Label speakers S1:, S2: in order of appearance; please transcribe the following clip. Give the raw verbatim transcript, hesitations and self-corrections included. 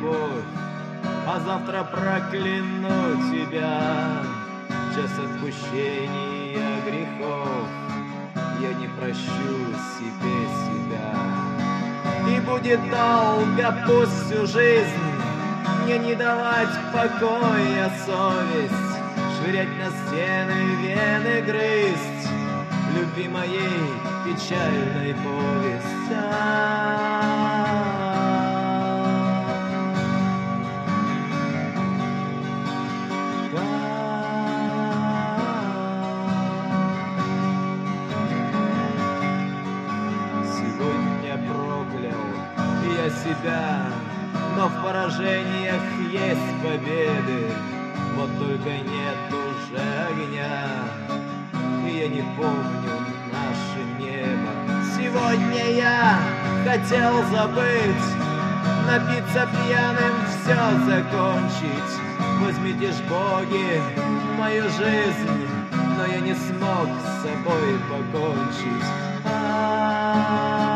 S1: любовь, а завтра прокляну тебя. В час отпущения грехов я не прощу себе себя. И будет долго, пусть всю жизнь мне не давать покоя совесть, швырять на стены, вены грызть, любви моей печальной повесть. Сегодня проклял я себя, но в поражениях есть победы. Вот только нет уже огня, и я не помню наше небо. Сегодня я хотел забыть, напиться пьяным, все закончить. Возьмите ж, боги, мою жизнь, но я не смог с собой покончить. А-а-а.